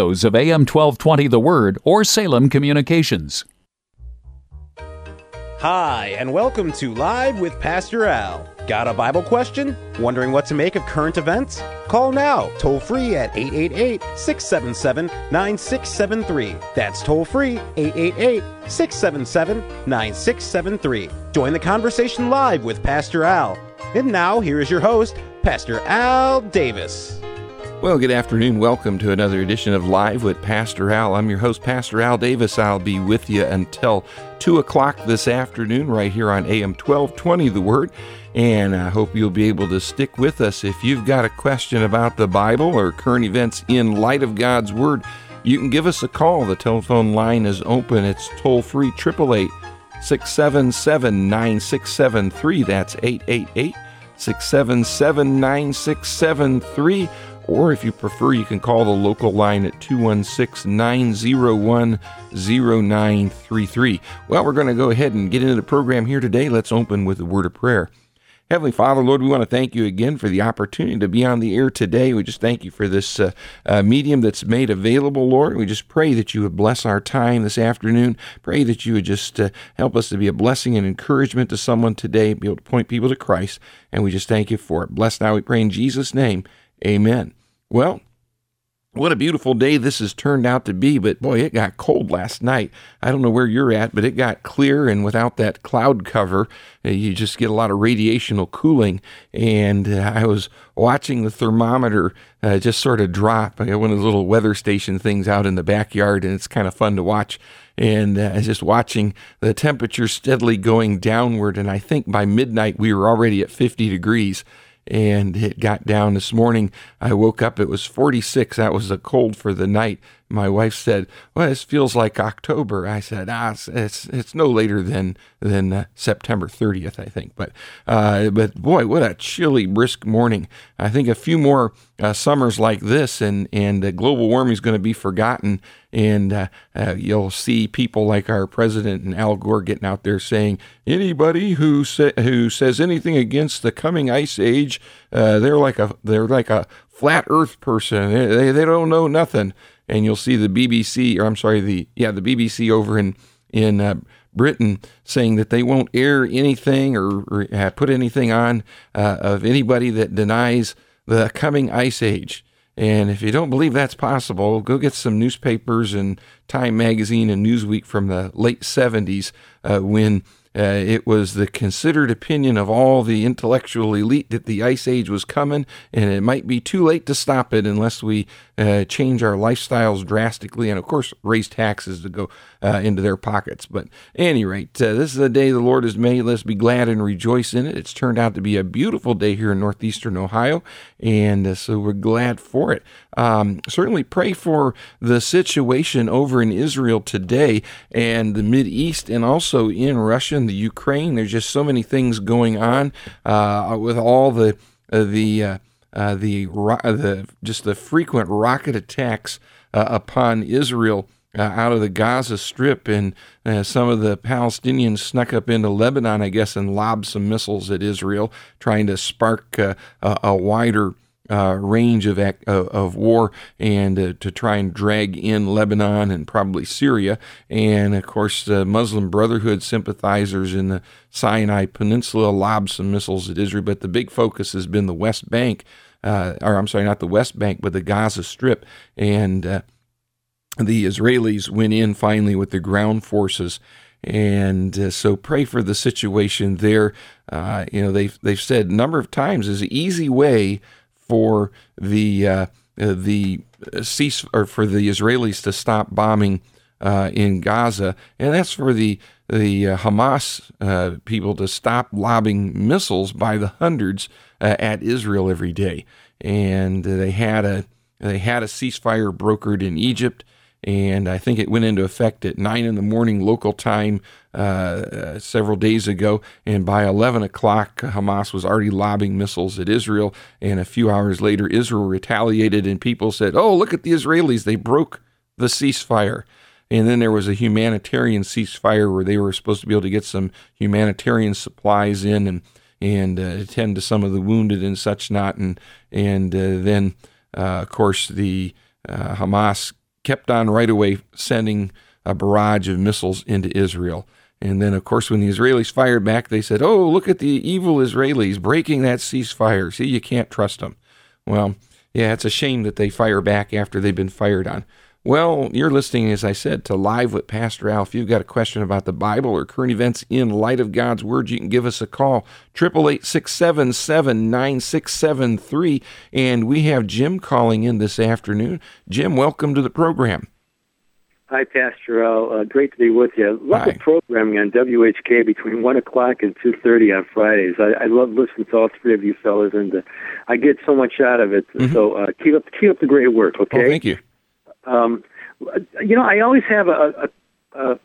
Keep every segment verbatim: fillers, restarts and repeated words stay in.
studios of A M twelve twenty The Word or Salem Communications. Hi, and welcome to Live with Pastor Al. Got a Bible question? Wondering what to make of current events? Call now, toll free at eight eight eight, six seven seven, nine six seven three. That's toll free, eight eight eight, six seven seven, nine six seven three. Join the conversation live with Pastor Al. And now, here is your host, Pastor Al Davis. Well, good afternoon. Welcome to another edition of Live with Pastor Al. I'm your host, Pastor Al Davis. I'll be with you until two o'clock this afternoon right here on A M twelve twenty The Word. And I hope you'll be able to stick with us. If you've got a question about the Bible or current events in light of God's Word, you can give us a call. The telephone line is open. It's toll-free, eight eight eight, six seven seven, nine six seven three. That's eight eight eight, six seven seven, nine six seven three. Or if you prefer, you can call the local line at two one six, nine zero one, zero nine three three. Well, we're going to go ahead and get into the program here today. Let's open with a word of prayer. Heavenly Father, Lord, we want to thank you again for the opportunity to be on the air today. We just thank you for this uh, uh, medium that's made available, Lord. We just pray that you would bless our time this afternoon. Pray that you would just uh, help us to be a blessing and encouragement to someone today, be able to point people to Christ, and we just thank you for it. Bless now, we pray in Jesus' name. Amen. Well, what a beautiful day this has turned out to be, but boy, it got cold last night. I don't know where you're at, but it got clear, and without that cloud cover, uh, you just get a lot of radiational cooling, and uh, I was watching the thermometer uh, just sort of drop. I got one of those little weather station things out in the backyard, and it's kind of fun to watch, and uh, just watching the temperature steadily going downward, and I think by midnight we were already at fifty degrees. And it got down this morning. I woke up, it was forty-six. That was a cold for the night. My wife said, well, this feels like October. I said, ah, it's it's, it's no later than than uh, September thirtieth, I think. But uh, but boy, what a chilly, brisk morning. I think a few more uh, summers like this, and, and uh, global warming is going to be forgotten. And uh, uh, you'll see people like our president and Al Gore getting out there saying, anybody who sa- who says anything against the coming ice age, uh, they're like a they're like a flat Earth person. They, they they don't know nothing. And you'll see the B B C, or I'm sorry, the yeah the B B C over in in uh, Britain saying that they won't air anything or, or uh, put anything on uh, of anybody that denies the coming ice age. And if you don't believe that's possible, go get some newspapers and Time Magazine and Newsweek from the late seventies uh, when Uh, it was the considered opinion of all the intellectual elite that the ice age was coming, and it might be too late to stop it unless we uh, change our lifestyles drastically, and of course raise taxes to go uh, into their pockets. But at any rate, uh, this is the day the Lord has made. Let's be glad and rejoice in it. It's turned out to be a beautiful day here in northeastern Ohio, and uh, so we're glad for it. Um, certainly pray for the situation over in Israel today and the Mideast, and also in Russia and the Ukraine. There's just so many things going on uh, with all the uh, the uh, uh, the ro- the just the frequent rocket attacks uh, upon Israel uh, out of the Gaza Strip, and uh, some of the Palestinians snuck up into Lebanon, I guess, and lobbed some missiles at Israel, trying to spark uh, a, a wider Uh, range of ac- uh, of war, and uh, to try and drag in Lebanon and probably Syria. And of course, the Muslim Brotherhood sympathizers in the Sinai Peninsula lobbed some missiles at Israel. But the big focus has been the West Bank, uh, or I'm sorry, not the West Bank, but the Gaza Strip. And uh, the Israelis went in finally with the ground forces. And uh, so pray for the situation there. Uh, you know, they've they've said a number of times is an easy way for the uh, uh, the cease or for the Israelis to stop bombing uh, in Gaza, and that's for the the uh, Hamas uh, people to stop lobbing missiles by the hundreds uh, at Israel every day. And uh, they had a they had a ceasefire brokered in Egypt, and I think it went into effect at nine in the morning local time uh, uh, several days ago, and by eleven o'clock, Hamas was already lobbing missiles at Israel, and a few hours later, Israel retaliated, and people said, oh, look at the Israelis, they broke the ceasefire. And then there was a humanitarian ceasefire where they were supposed to be able to get some humanitarian supplies in and and uh, attend to some of the wounded and such not, and, and uh, then, uh, of course, the uh, Hamas kept on right away sending a barrage of missiles into Israel. And then, of course, when the Israelis fired back, they said, oh, look at the evil Israelis breaking that ceasefire. See, you can't trust them. Well, yeah, it's a shame that they fire back after they've been fired on. Well, you're listening, as I said, to Live with Pastor Al. If you've got a question about the Bible or current events in light of God's Word, you can give us a call, eight eight eight, six seven seven, nine six seven three. And we have Jim calling in this afternoon. Jim, welcome to the program. Hi, Pastor Al. Uh, great to be with you. Love Hi. the programming on W H K between one o'clock and two thirty on Fridays. I, I love listening to all three of you fellas, and uh, I get so much out of it. Mm-hmm. So uh, keep up keep up the great work, okay? Oh, thank you. Um, you know, I always have a, a, a,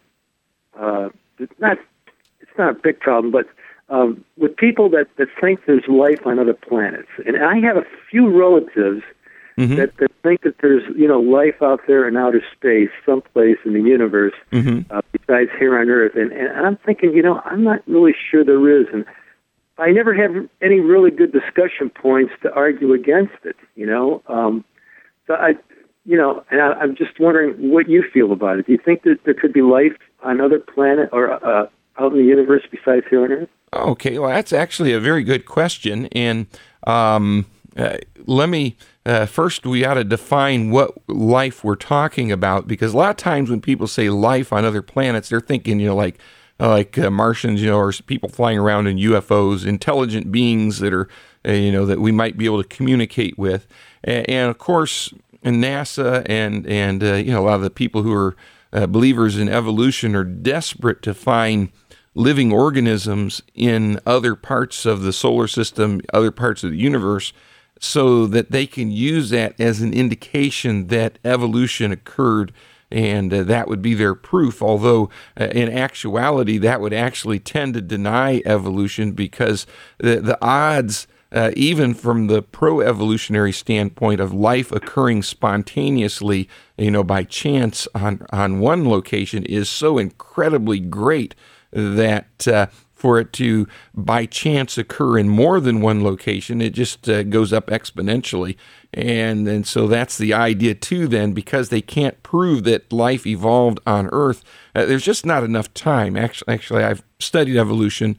a not it's not a big problem, but um, with people that, that think there's life on other planets, and I have a few relatives mm-hmm. that, that think that there's you know life out there in outer space, someplace in the universe mm-hmm. uh, besides here on Earth, and, and I'm thinking, you know, I'm not really sure there is, and I never have any really good discussion points to argue against it. You know, um, so I. You know, and I, I'm just wondering what you feel about it. Do you think that there could be life on another planet or uh, out in the universe besides here on Earth? Okay, well, that's actually a very good question. And um, uh, let me, uh, first, we ought to define what life we're talking about, because a lot of times when people say life on other planets, they're thinking, you know, like, uh, like uh, Martians, you know, or people flying around in U F Os, intelligent beings that are, uh, you know, that we might be able to communicate with. And, and of course, and NASA and, and uh, you know, a lot of the people who are uh, believers in evolution are desperate to find living organisms in other parts of the solar system, other parts of the universe, so that they can use that as an indication that evolution occurred, and uh, that would be their proof, although uh, in actuality that would actually tend to deny evolution, because the, the odds Uh, even from the pro-evolutionary standpoint of life occurring spontaneously, you know, by chance on, on one location is so incredibly great that uh, for it to by chance occur in more than one location, it just uh, goes up exponentially. And, and so that's the idea too then, because they can't prove that life evolved on Earth. Uh, there's just not enough time. Actually, actually, I've studied evolution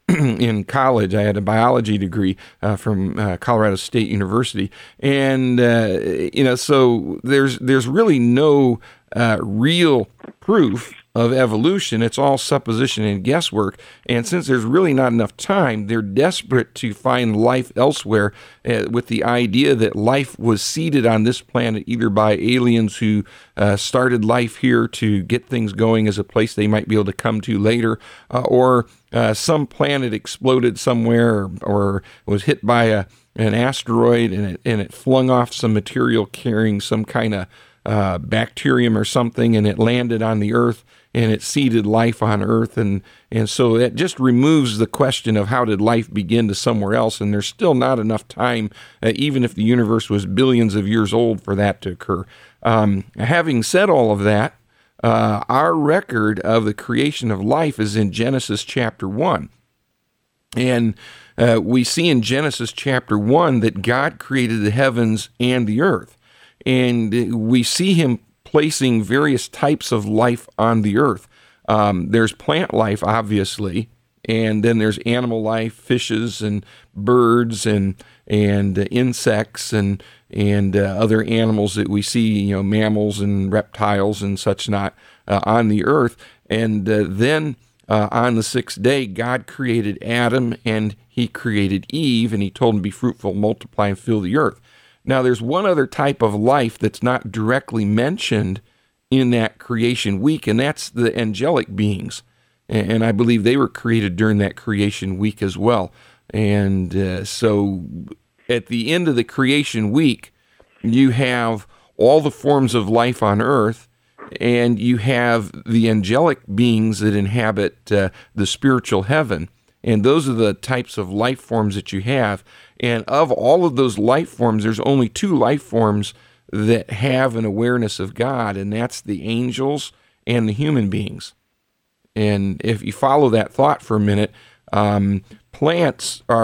in college. I had a biology degree uh, from uh, Colorado State University, and uh, you know, so there's there's really no uh, real proof of evolution. It's all supposition and guesswork. And since there's really not enough time, they're desperate to find life elsewhere, uh, with the idea that life was seeded on this planet either by aliens who uh, started life here to get things going as a place they might be able to come to later, uh, or uh, some planet exploded somewhere, or, or was hit by a an asteroid and it and it flung off some material carrying some kind of uh, bacterium or something, and it landed on the Earth, and it seeded life on Earth, and, and so it just removes the question of how did life begin to somewhere else, and there's still not enough time, uh, even if the universe was billions of years old, for that to occur. Um, having said all of that, uh, our record of the creation of life is in Genesis chapter one, and uh, we see in Genesis chapter one that God created the heavens and the earth, and we see him placing various types of life on the earth. Um, there's plant life, obviously, and then there's animal life, fishes and birds and and uh, insects and and uh, other animals that we see, you know, mammals and reptiles and such not uh, on the earth. And uh, then uh, on the sixth day, God created Adam and he created Eve, and he told them to be fruitful, multiply, and fill the earth. Now, there's one other type of life that's not directly mentioned in that creation week, and that's the angelic beings. And I believe they were created during that creation week as well. And uh, so at the end of the creation week, you have all the forms of life on earth, and you have the angelic beings that inhabit uh, the spiritual heaven. And those are the types of life forms that you have. And of all of those life forms, there's only two life forms that have an awareness of God, and that's the angels and the human beings. And if you follow that thought for a minute, um, plants are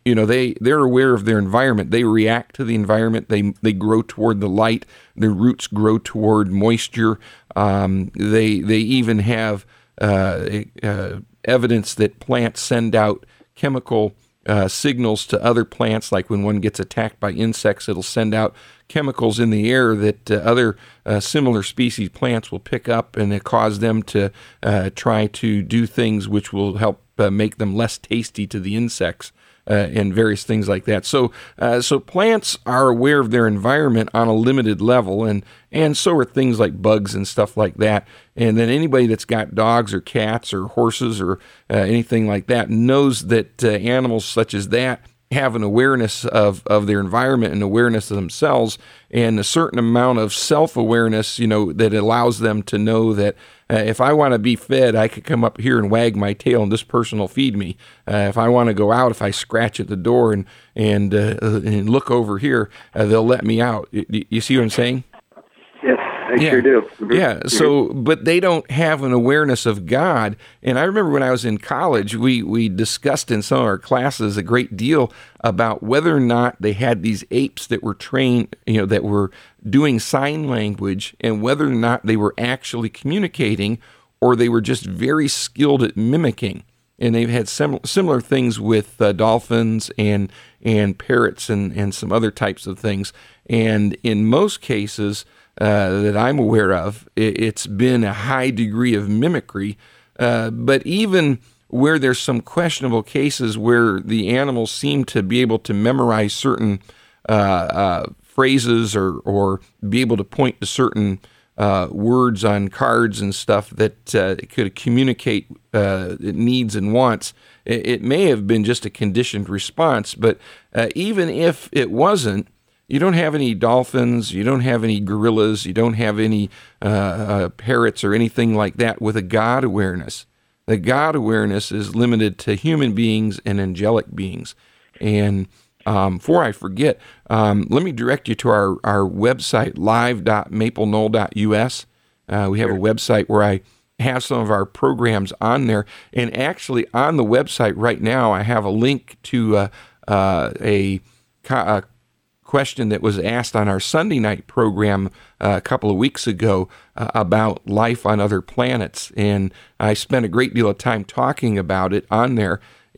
you know, they, they're aware of their environment. They react to the environment. They they grow toward the light. Their roots grow toward moisture. Um, they they even have uh, uh, evidence that plants send out chemical uh, signals to other plants, like when one gets attacked by insects, it'll send out chemicals in the air that uh, other uh, similar species plants will pick up, and it cause them to uh, try to do things which will help uh, make them less tasty to the insects. Uh, and various things like that. So, uh, so plants are aware of their environment on a limited level, and and so are things like bugs and stuff like that. And then anybody that's got dogs or cats or horses or uh, anything like that knows that uh, animals such as that have an awareness of, of their environment and awareness of themselves, and a certain amount of self-awareness, you know, that allows them to know that uh, if I want to be fed, I could come up here and wag my tail and this person will feed me. Uh, if I want to go out, if I scratch at the door and and, uh, and look over here, uh, they'll let me out. You, you see what I'm saying? Yes, I yeah. sure do. Mm-hmm. Yeah, so, but they don't have an awareness of God. And I remember when I was in college, we, we discussed in some of our classes a great deal about whether or not they had these apes that were trained, you know, that were doing sign language, and whether or not they were actually communicating, or they were just very skilled at mimicking. And they've had sim- similar things with uh, dolphins and and parrots and, and some other types of things. And in most cases uh, that I'm aware of, it, it's been a high degree of mimicry. Uh, but even where there's some questionable cases where the animals seem to be able to memorize certain uh, uh, phrases or, or be able to point to certain Uh, words on cards and stuff that uh, could communicate uh, needs and wants. It, it may have been just a conditioned response, but uh, even if it wasn't, you don't have any dolphins, you don't have any gorillas, you don't have any uh, uh, parrots or anything like that with a God awareness. The God awareness is limited to human beings and angelic beings. And Um, before I forget, um, let me direct you to our, our website, live dot maple knoll dot u s. Uh, we have a website where I have some of our programs on there. And actually on the website right now, I have a link to uh, uh, a, a question that was asked on our Sunday night program uh, a couple of weeks ago uh, about life on other planets. And I spent a great deal of time talking about it on there.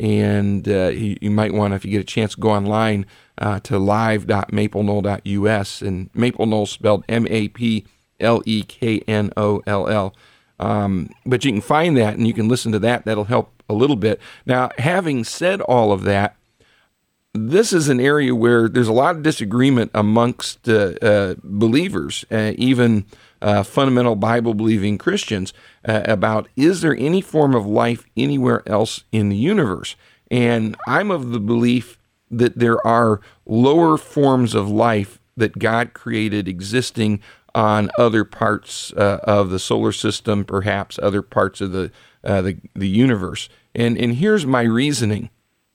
And uh, you, you might want to, if you get a chance, go online uh, to live dot maple knoll dot u s, and Maple Knoll spelled M A P L E K N O L L. Um, but you can find that, and you can listen to that. That'll help a little bit. Now, having said all of that, this is an area where there's a lot of disagreement amongst uh, uh, believers, uh, even uh, fundamental Bible-believing Christians, uh, about is there any form of life anywhere else in the universe? And I'm of the belief that there are lower forms of life that God created existing on other parts uh, of the solar system, perhaps other parts of the uh, the, the universe. And and here's my reasoning.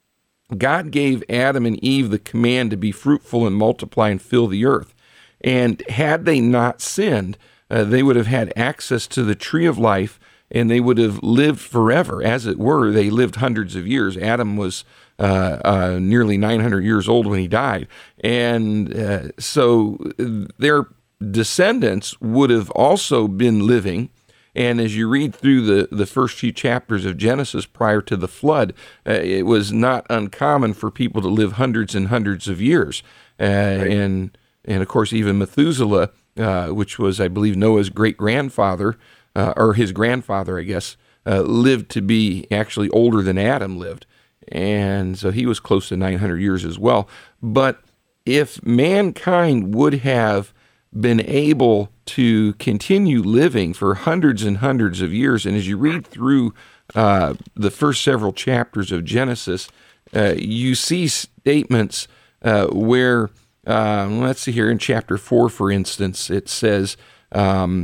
God gave Adam and Eve the command to be fruitful and multiply and fill the earth. And had they not sinned, uh, they would have had access to the tree of life, and they would have lived forever. As it were, they lived hundreds of years. Adam was uh, uh, nearly nine hundred years old when he died. And uh, so their descendants would have also been living. And as you read through the, the first few chapters of Genesis prior to the flood, uh, it was not uncommon for people to live hundreds and hundreds of years. Uh, right. And, and of course, even Methuselah, uh, which was, I believe, Noah's great-grandfather, uh, or his grandfather, I guess, uh, lived to be actually older than Adam lived. And so he was close to nine hundred years as well. But if mankind would have been able to continue living for hundreds and hundreds of years, and as you read through uh, the first several chapters of Genesis, uh, you see statements uh, where, uh, let's see here, in chapter four, for instance, it says um,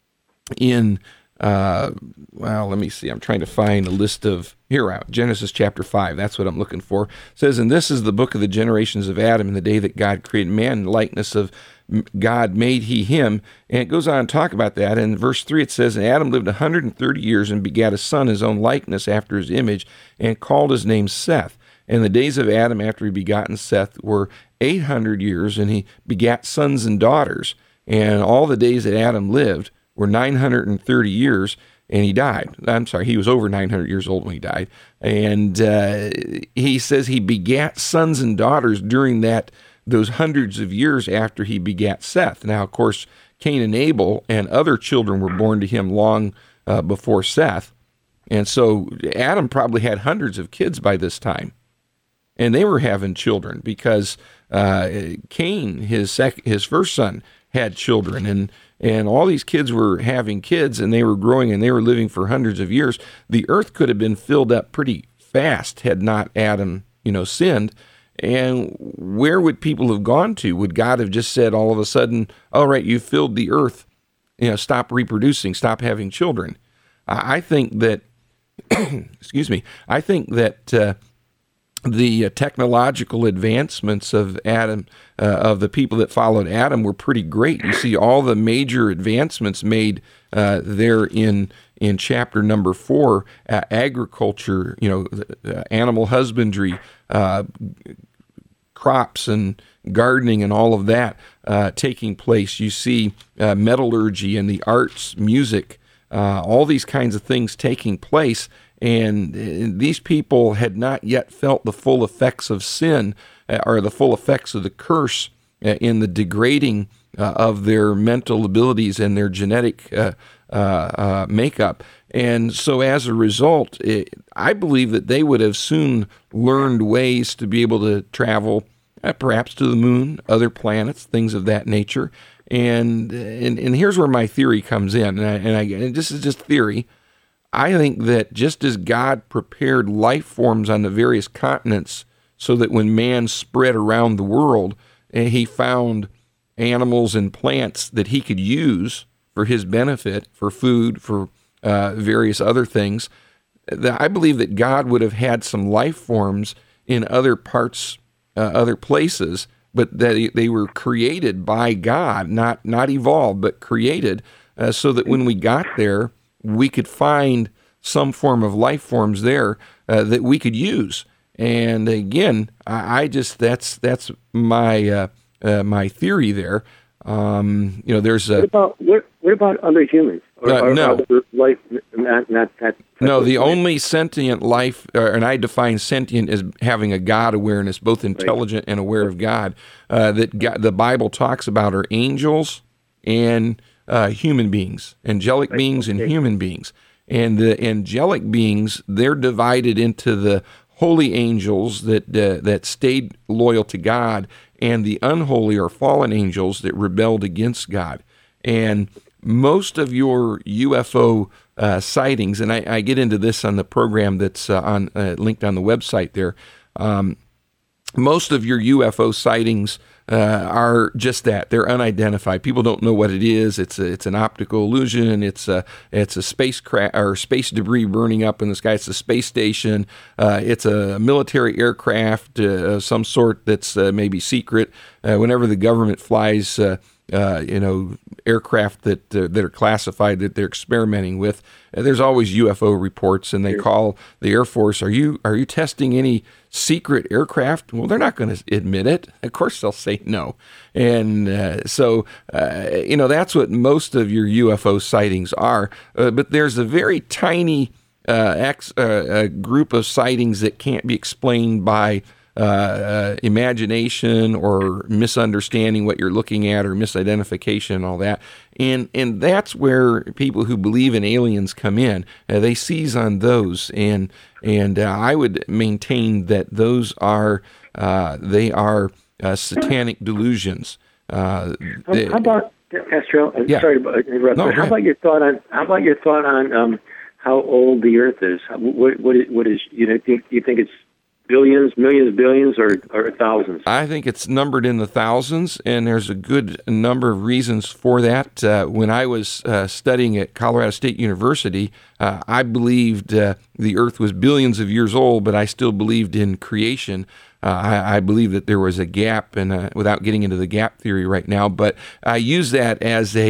in, uh, well, let me see, I'm trying to find a list of, here out, Genesis chapter five, that's what I'm looking for. It says, and this is the book of the generations of Adam in the day that God created man in the likeness of God made he him. And it goes on to talk about that. In verse three it says, and Adam lived one hundred thirty years and begat a son his own likeness after his image, and called his name Seth. And the days of Adam after he begotten Seth were eight hundred years, and he begat sons and daughters. And all the days that Adam lived were nine hundred thirty years, and he died. I'm sorry, he was over nine hundred years old when he died. And uh, he says he begat sons and daughters during that those hundreds of years after he begat Seth. Now, of course, Cain and Abel and other children were born to him long uh, before Seth. And so Adam probably had hundreds of kids by this time. And they were having children because uh, Cain, his sec- his first son, had children. And, and all these kids were having kids, and they were growing, and they were living for hundreds of years. The earth could have been filled up pretty fast had not Adam, you know, sinned. And where would people have gone to? Would God have just said all of a sudden, all right, you filled the earth, you know, stop reproducing, stop having children? I think that, excuse me, I think that uh, the uh, technological advancements of Adam, uh, of the people that followed Adam, were pretty great. You see all the major advancements made uh, there in in chapter number four, uh, agriculture, you know, uh, animal husbandry, uh, crops and gardening and all of that uh, taking place. You see uh, metallurgy and the arts, music, uh, all these kinds of things taking place. And uh, these people had not yet felt the full effects of sin uh, or the full effects of the curse uh, in the degrading uh, of their mental abilities and their genetic uh, uh, uh, makeup. And so as a result, it, I believe that they would have soon learned ways to be able to travel uh, perhaps to the moon, other planets, things of that nature. And and, and here's where my theory comes in. And, I, and, I, and this is just theory. I think that just as God prepared life forms on the various continents so that when man spread around the world, and he found animals and plants that he could use for his benefit, for food, for uh, various other things, that I believe that God would have had some life forms in other parts, uh, other places, but that they were created by God, not not evolved, but created, uh, so that when we got there, we could find some form of life forms there uh, that we could use. And again, I, I just that's that's my uh, uh, my theory there. Um, you know, there's a. What about what, what about other humans? Or, uh, or no, other life, not not that. No, the only sentient life, uh, and I define sentient as having a God awareness, both intelligent right. and aware of God. Uh, that God, the Bible talks about are angels and uh, human beings, angelic right. beings and okay. human beings. And the angelic beings, they're divided into the holy angels that uh, that stayed loyal to God, and the unholy or fallen angels that rebelled against God. And most of your U F O uh, sightings, and I, I get into this on the program that's uh, on uh, linked on the website there, um, most of your U F O sightings uh, are just that. They're unidentified. People don't know what it is. It's a, it's an optical illusion. It's a it's a spacecraft or space debris burning up in the sky. It's a space station. Uh, it's a military aircraft uh, of some sort that's uh, maybe secret. Uh, whenever the government flies, uh, uh, you know, aircraft that uh, that are classified that they're experimenting with, uh, there's always U F O reports, and they call the Air Force. Are you are you testing any secret aircraft? Well, they're not going to admit it. Of course, they'll say no. And uh, so, uh, you know, that's what most of your U F O sightings are. Uh, but there's a very tiny uh, ex, uh, a group of sightings that can't be explained by uh, uh, imagination or misunderstanding what you're looking at or misidentification and all that. And and that's where people who believe in aliens come in. Uh, they seize on those, and and uh, I would maintain that those are uh, they are uh, satanic delusions. Uh, they, how about Pastor? I'm yeah. sorry to interrupt. No, how about your thought on how about your thought on um, how old the Earth is? What what is, what is you know? Do you think it's billions, millions, billions, or, or thousands? I think it's numbered in the thousands, and there's a good number of reasons for that. Uh, when I was uh, studying at Colorado State University, uh, I believed uh, the Earth was billions of years old, but I still believed in creation. Uh, I, I believe that there was a gap, and uh, without getting into the gap theory right now, but I use that as a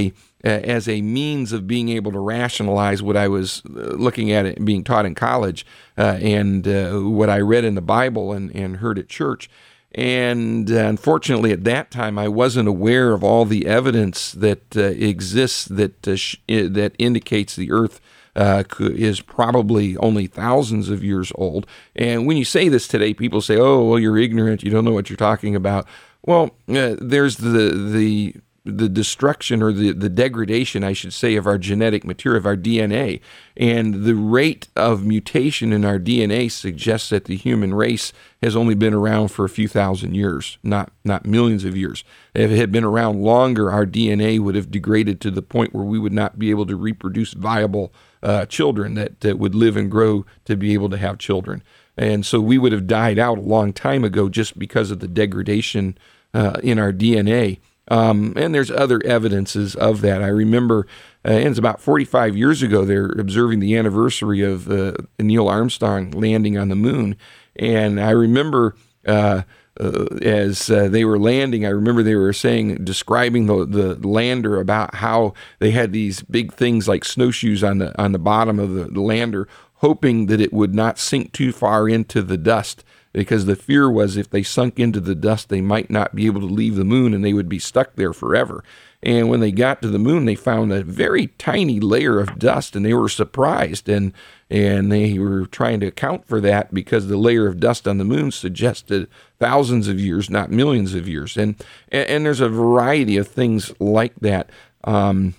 as a means of being able to rationalize what I was looking at it being taught in college uh, and uh, what I read in the Bible and, and heard at church. And uh, unfortunately, at that time, I wasn't aware of all the evidence that uh, exists that uh, sh- that indicates the Earth uh, is probably only thousands of years old. And when you say this today, people say, "Oh, well, you're ignorant. You don't know what you're talking about." Well, uh, there's the the the destruction or the, the degradation, I should say, of our genetic material, of our D N A. And the rate of mutation in our D N A suggests that the human race has only been around for a few thousand years, not not millions of years. If it had been around longer, our D N A would have degraded to the point where we would not be able to reproduce viable uh, children that, that would live and grow to be able to have children. And so we would have died out a long time ago just because of the degradation uh, in our D N A. Um, and there's other evidences of that. I remember, uh, and it's about forty-five years ago, they're observing the anniversary of uh, Neil Armstrong landing on the moon. And I remember uh, uh, as uh, they were landing, I remember they were saying, describing the, the lander, about how they had these big things like snowshoes on the on the bottom of the, the lander, hoping that it would not sink too far into the dust, because the fear was if they sunk into the dust, they might not be able to leave the moon and they would be stuck there forever. And when they got to the moon, they found a very tiny layer of dust, and they were surprised. And and they were trying to account for that because the layer of dust on the moon suggested thousands of years, not millions of years. And and, and there's a variety of things like that. Um,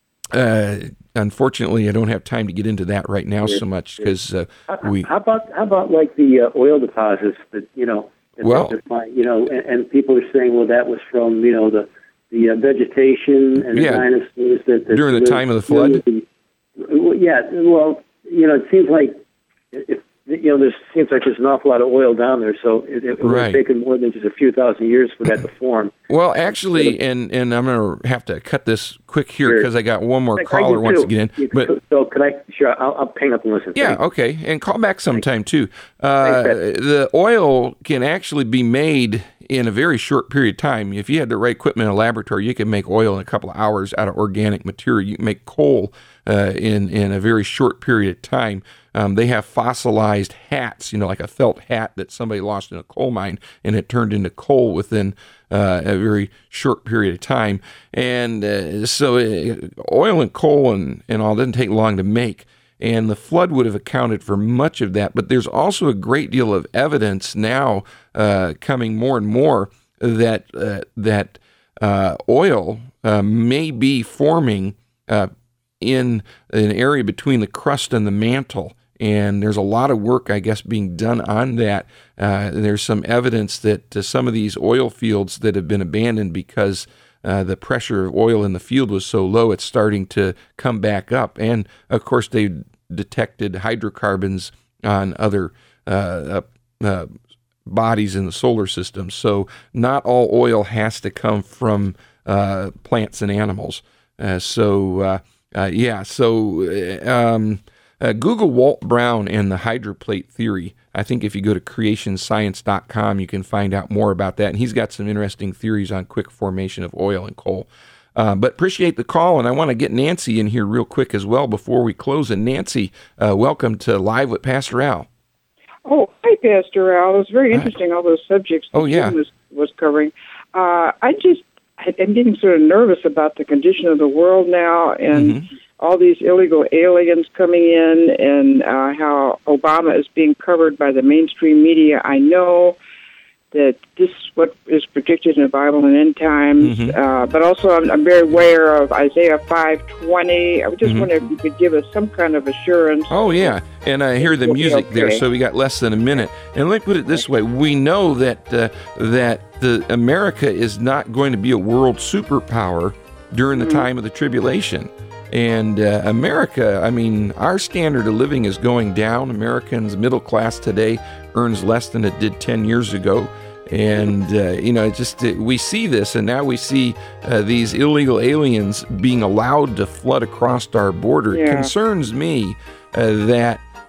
uh, Unfortunately, I don't have time to get into that right now so much because uh, we. How about how about like the uh, oil deposits that you know? That well, find, you know, and, and people are saying, well, that was from you know the the uh, vegetation and yeah, the dinosaurs that, that during the time of the flood. The, yeah, well, you know, it seems like if you know, there seems like there's an awful lot of oil down there, so it, it would right. have taken more than just a few thousand years for that to form. Well, actually, and, and I'm going to have to cut this quick here because sure. I got one more I, caller I wants to get in. But so could I? Sure, I'll, I'll hang up and listen. Yeah, okay, and call back sometime too. Uh, the oil can actually be made in a very short period of time. If you had the right equipment in a laboratory, you can make oil in a couple of hours out of organic material. You can make coal uh, in in a very short period of time. Um, they have fossilized hats, you know, like a felt hat that somebody lost in a coal mine, and it turned into coal within uh, a very short period of time. And uh, so it, oil and coal and, and all doesn't take long to make. And the flood would have accounted for much of that. But there's also a great deal of evidence now uh, coming more and more that uh, that uh, oil uh, may be forming uh, in an area between the crust and the mantle. And there's a lot of work, I guess, being done on that. Uh, there's some evidence that uh, some of these oil fields that have been abandoned because uh, the pressure of oil in the field was so low, it's starting to come back up. And, of course, they detected hydrocarbons on other uh, uh, bodies in the solar system. So not all oil has to come from uh, plants and animals. Uh, so, uh, uh, yeah, so... Um, Uh, Google Walt Brown and the hydroplate theory. I think if you go to creation science dot com, you can find out more about that. And he's got some interesting theories on quick formation of oil and coal. Uh, but appreciate the call, and I want to get Nancy in here real quick as well before we close. And Nancy, uh, welcome to Live with Pastor Al. Oh, hi, Pastor Al. It was very interesting, all those subjects that oh, yeah. Jim was, was covering. Uh, I just, I'm getting sort of nervous about the condition of the world now, and mm-hmm. all these illegal aliens coming in, and uh, how Obama is being covered by the mainstream media. I know that this is what is predicted in the Bible in end times, mm-hmm. uh, but also I'm, I'm very aware of Isaiah five twenty. I was just mm-hmm. wondering if you could give us some kind of assurance. Oh, yeah, and I hear the music okay. there, so we got less than a minute. And let me put it this way. We know that uh, that the America is not going to be a world superpower during the mm-hmm. time of the tribulation. And uh, America, I mean, our standard of living is going down. Americans, middle class today, earns less than it did ten years ago. And, uh, you know, it just uh, we see this, and now we see uh, these illegal aliens being allowed to flood across our border. Yeah. It concerns me uh, that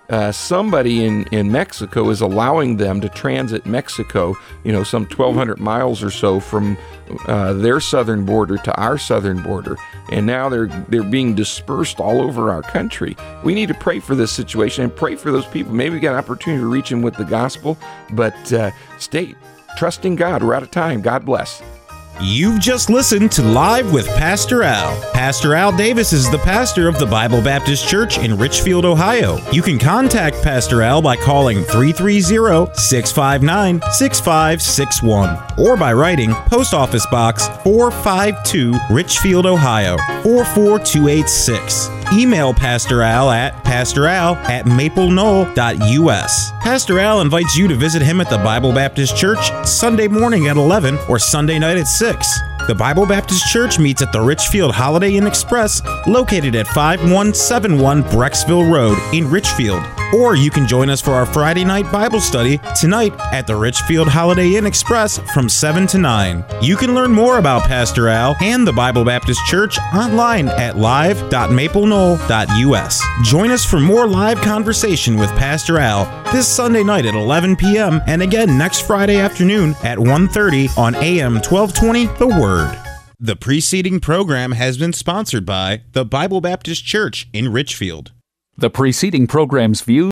uh, somebody in, in Mexico is allowing them to transit Mexico, you know, some twelve hundred miles or so from uh, their southern border to our southern border. And now they're they're being dispersed all over our country. We need to pray for this situation and pray for those people. Maybe we got an opportunity to reach them with the gospel, but uh, stay trusting God. We're out of time. God bless. You've just listened to Live with Pastor Al. Pastor Al Davis is the pastor of the Bible Baptist Church in Richfield, Ohio. You can contact Pastor Al by calling three three zero, six five nine, six five six one or by writing Post Office Box four five two, Richfield, Ohio, four four two eight six. Email Pastor Al at pastoral at maple knoll dot u s. Pastor Al invites you to visit him at the Bible Baptist Church Sunday morning at eleven or Sunday night at six. The Bible Baptist Church meets at the Richfield Holiday Inn Express, located at five one seven one Brecksville Road in Richfield. Or you can join us for our Friday night Bible study tonight at the Richfield Holiday Inn Express from seven to nine. You can learn more about Pastor Al and the Bible Baptist Church online at live dot maple knoll dot u s. Join us for more live conversation with Pastor Al this Sunday night at eleven p.m. and again next Friday afternoon at one thirty on A M twelve twenty The Word. The preceding program has been sponsored by the Bible Baptist Church in Richfield. The preceding program's views